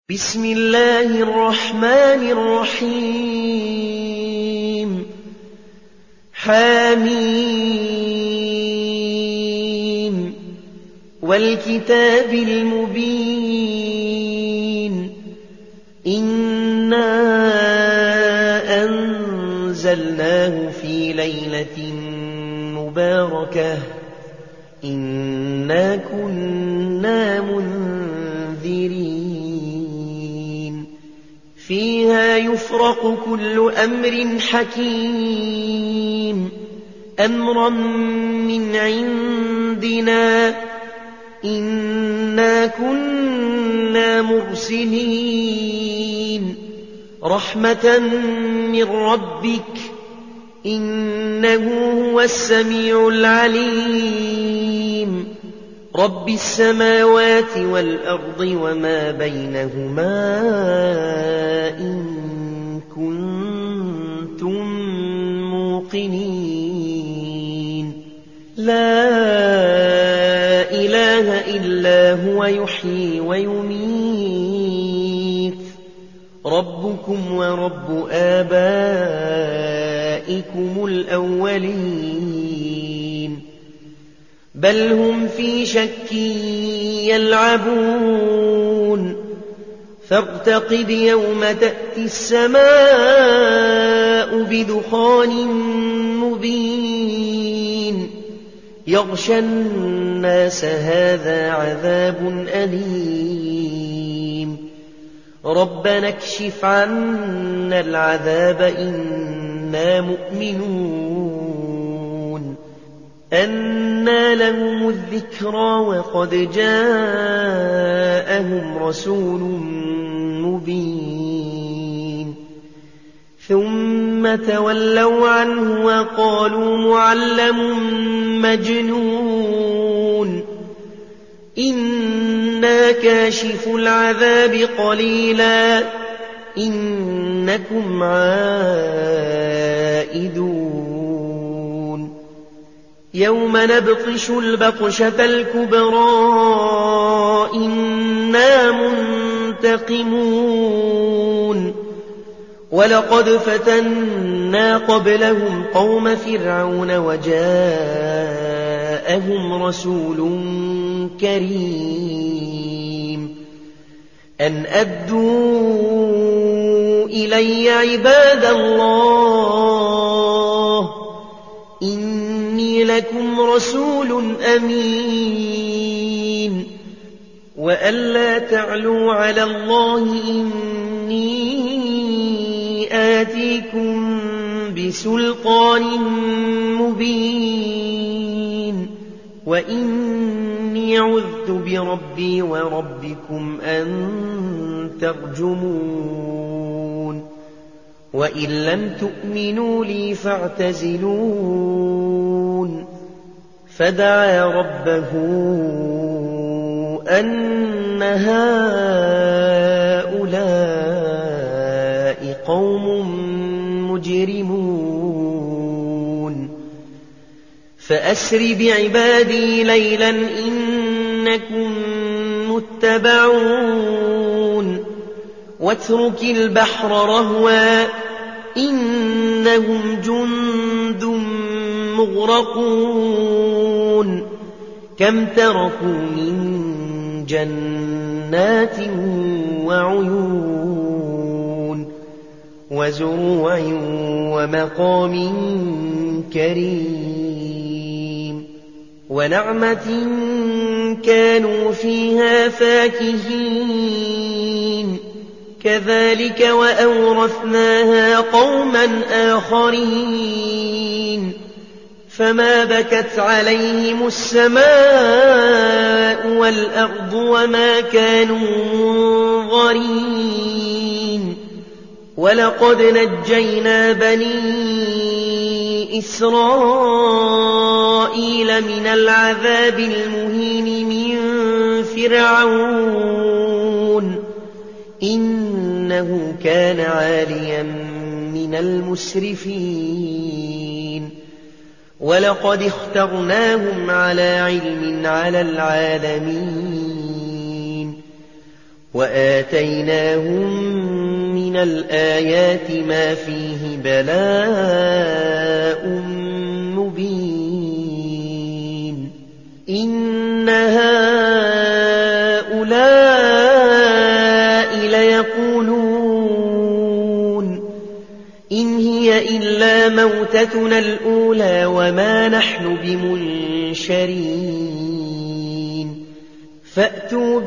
بسم الله الرحمن الرحيم حميم والكتاب المبين إنا أنزلناه في ليلة مباركة إنا كنا منذرين فيها يفرق كل أمر حكيم أمرا من عندنا إنا كنا مرسلين رحمة من ربك إنه هو السميع العليم رب السماوات والأرض وما بينهما إن كنتم موقنين لا إله إلا هو يحيي ويميت ربكم ورب آبائكم الأولين بل هم في شك يلعبون فارتقب يوم تأتي السماء بدخان مبين يغشى الناس هذا عذاب أليم ربنا اكشف عنا العذاب إنا مؤمنون أنى لهم الذكرى وقد جاءهم رسول مبين ثم تولوا عنه وقالوا معلم مجنون إنا كاشف العذاب قليلا إنكم عائدون يوم نبطش البطشة الكبرى إنا منتقمون ولقد فتنا قبلهم قوم فرعون وجاءهم رسول كريم أن أدوا إلي عباد الله إني لكم رسول أمين وأن لا تعلوا على الله إني آتيكم بسلطان مبين وإني عذت بربي وربكم أن ترجمون وإن لم تؤمنوا لي فاعتزلون فدعا ربه أن هؤلاء قوم مجرمون فأسر بعبادي ليلا إنكم متبعون واترك البحر رهوا إنهم جند مغرقون كم تركوا من جنات وعيون وزروع ومقام كريم ونعمة كانوا فيها فاكهين كذلك وأورثناها قوما آخرين فما بكت عليهم السماء والأرض وما كانوا منظرين ولقد نجينا بني إسرائيل من العذاب المهين من فرعون إنه كان عاليا من المسرفين ولقد اخترناهم على علم على العالمين وآتيناهم من الآيات ما فيه بلاء مبين إن هؤلاء ليقولون إن هي إلا موتتنا الأولى وما نحن بمنشرين فأتوا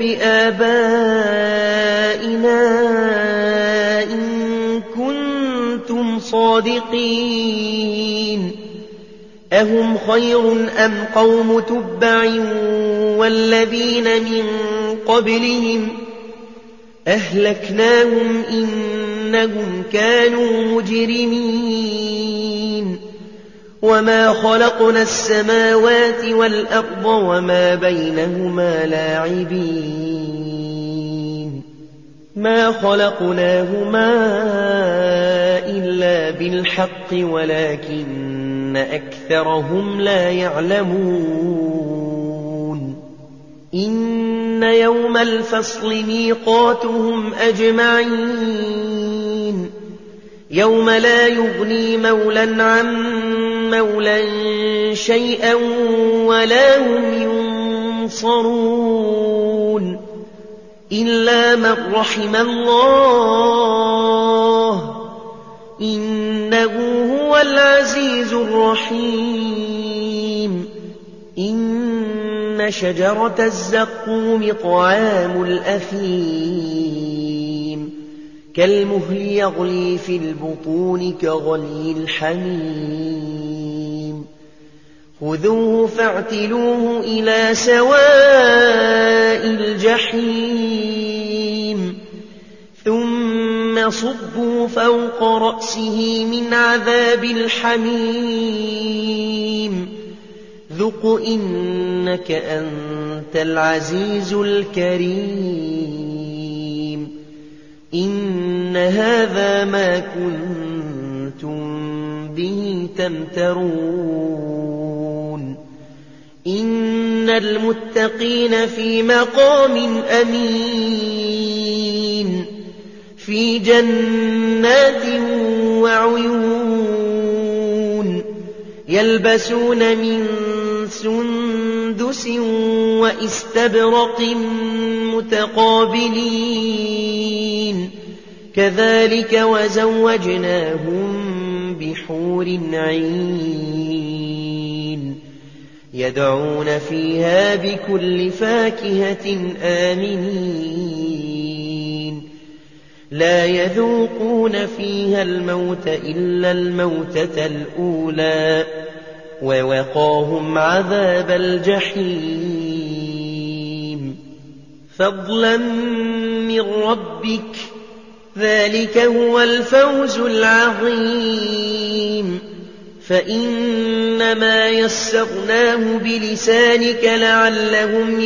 بآبائنا إن كنتم صادقين أهم خير أم قوم تبع والذين من قبلهم أهلكناهم إنهم كانوا مجرمين وما خلقنا السماوات والأرض وما بينهما لاعبين ما خلقناهما إلا بالحق ولكن أكثرهم لا يعلمون إن يوم الفصل ميقاتهم أجمعين يوم لا يغني مولى عن مولى شيئا ولا هم ينصرون إلا من رحم الله إنه هو العزيز الرحيم إن شجرة الزقوم طعام الأثيم كالمهل يغلي في البطون كغلي الحميم خذوه فاعتلوه إلى سواء الجحيم ثم صبوا فوق رأسه من عذاب الحميم ذق إنك أنت العزيز الكريم إن هذا ما كنتم به تمترون إن المتقين في مقام أمين في جنات وعيون يلبسون من سندس وإستبرق متقابلين كذلك وزوجناهم بحور عين يدعون فيها بكل فاكهة آمنين لا يذوقون فيها الموت إلا الموتة الأولى ووقاهم عذاب الجحيم فضلا من ربك ذلك هو الفوز العظيم فإنما يسرناه بلسانك لعلهم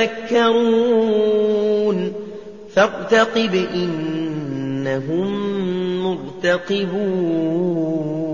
يتذكرون فارتقب إنهم مرتقبون